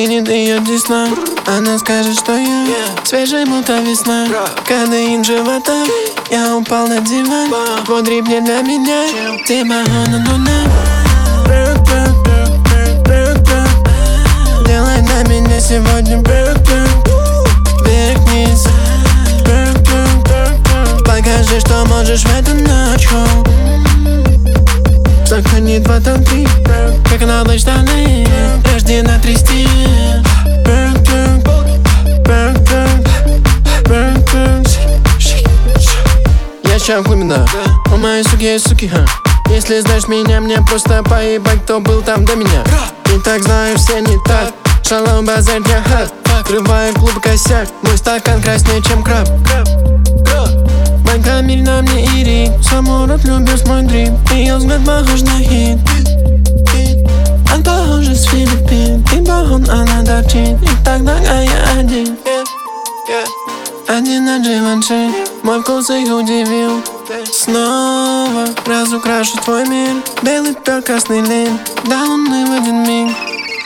Синит ее десна. Она скажет, что я свежий, будто весна. Кадеин живота, я упал на диван. Твой дрип не для меня, типа делай на меня сегодня вверх-вниз. Покажи, что можешь в эту ночь. Сохрани 2 там 3, как новые штаны, рождена трясти. Я ща глубина, у моей суки есть суки, Если знаешь меня, мне просто поебать, кто был там до меня. И так знаю, все не так. Шалом, базарь, я хат. Открываю клуб косяк, мой стакан краснее, чем краб. Камиль на мне ири, самурат любит мой дрим. Ее взгляд похож на хит. Он похож с Филиппин. Ты богон, она торчит. И тогда я один. Один на Givenchy. Мой вкус их удивил. Снова разукрашу твой мир. Белый пер, красный лин. До луны в один миг.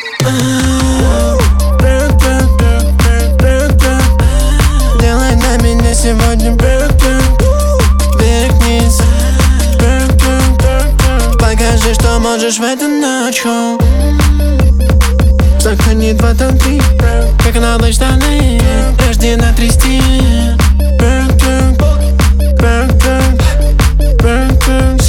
Делай на меня сегодня вверх-вниз. Покажи, что можешь в эту ночь. Сохрани 2 там 3, как новые штаны, рождена трясти.